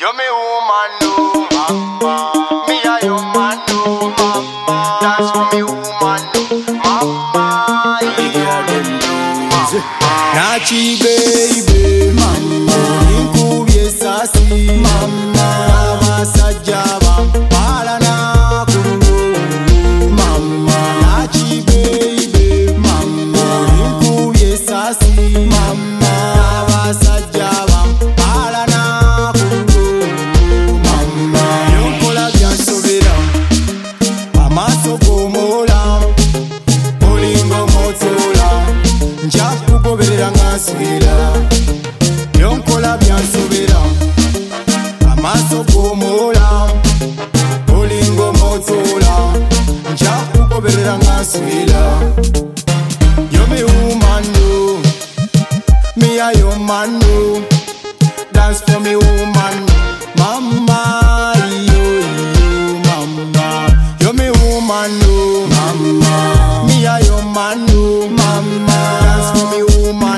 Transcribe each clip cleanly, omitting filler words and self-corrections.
You me woman, no mama. Me a your man, no mama. Dance for me woman, no mama. Yeah, them do. Nachi baby, mama. Inkubye sasi, mama. Abasajja bampala na kulu, mama. Nachi baby, mama. Inkubye sasi, mama. Abasajja bampala na kulu, mama. Yonkola byansobera, amaaso g'omwola, olinga omotola, nja kugoberera nga nswera. Yonkola byansobera, amaaso g'omwola, olinga omotola, nja kugoberera nga nswera. You're me woman, no. Me a your man, no. Dance for me woman, mama, yo, mama. You're me woman, no, mama. Me a your man, no, mama. Dance for me woman,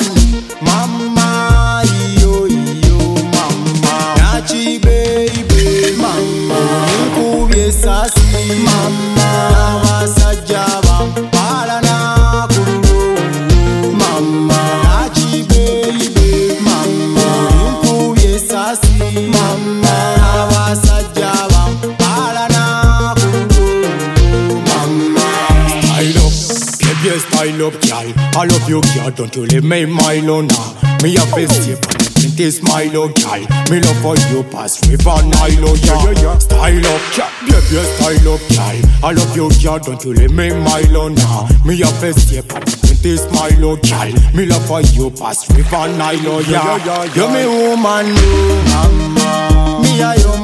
mama, yo, mama. Nachi baby, mama. Inkubye sasi, mama. Abasajja bampala na kulu, mama. Nachi baby, mama. Inkubye sasi, mama. Abasajja bampala na kulu, mama. Style up, baby, style up, girl. I love you, girl. Don't you leave me my alone now. Me a face tape and plenty smile, oh, girl. Me love for you past river Nile, oh, yeah. Style up, girl. Baby, style up, girl. I love you, girl. Don't you leave me my alone now. Me a face tape and plenty smile, oh, girl. Me love for you past river Nile, oh, yeah. You're me woman, no, mama. Me a your